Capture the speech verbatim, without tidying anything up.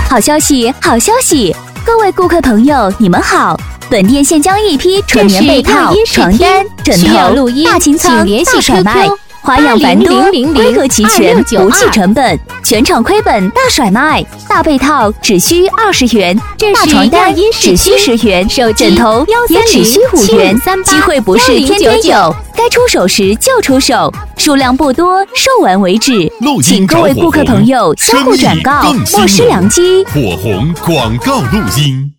好消息，好消息！各位顾客朋友，你们好！本店现将一批纯棉被套、床单、枕头、大琴仓大甩卖，花样繁多，规格齐全，不计成本，全场亏本大甩卖。大被套只需二十元，大床单只需十元，枕头也只需五元。机会不是天天有，该出手时就出手，数量不多，售完为止。请各位顾客朋友相互转告，莫失良机。 火红广告录音。